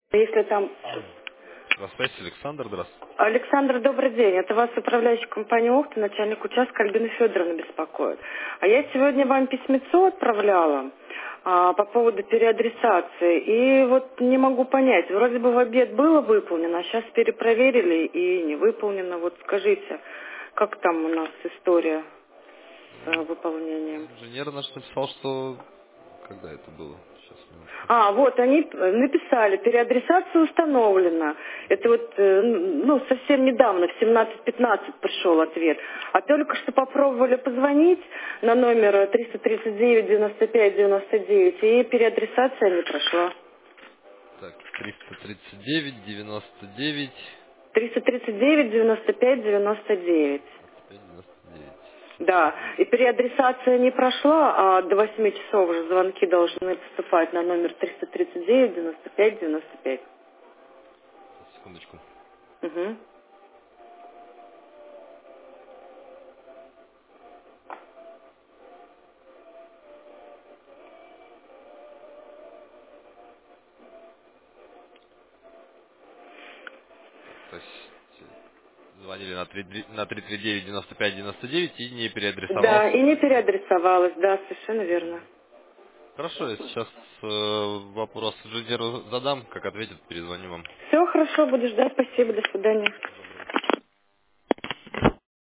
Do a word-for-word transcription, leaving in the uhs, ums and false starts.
Если там... Здравствуйте, Александр, здравствуйте. Александр, добрый день. Это вас управляющая компания «Охта», начальник участка Альбина Федоровна беспокоит. А я сегодня вам письмецо отправляла а, по поводу переадресации. И вот не могу понять, вроде бы в обед было выполнено, а сейчас перепроверили и не выполнено. Вот скажите, как там у нас история с а, выполнением? Инженер наш написал, что... Когда это было? Сейчас, минутку. А, вот, они написали, переадресация установлена. Это вот, э, ну, совсем недавно, в семнадцать пятнадцать пришел ответ. А только что попробовали позвонить на номер триста тридцать девять девяносто пять девяносто девять, и переадресация не прошла. Так, триста тридцать девять девяносто девять триста тридцать девять девяносто пять девяносто девять. пять девяносто девять. Сейчас, Да, секунду. и переадресация не прошла, а до восьми часов уже звонки должны поступать на номер триста тридцать девять девяносто пять девяносто пять. Секундочку. Угу. То есть э, звонили на три на триста тридцать девять девяносто пять девяносто девять и не Да, переадресовался, и не соответственно. переадресовалась, да, совершенно верно. Хорошо, я сейчас э, вопрос инженеру задам, как ответит, перезвоню вам. Все хорошо, буду ждать, спасибо, до свидания.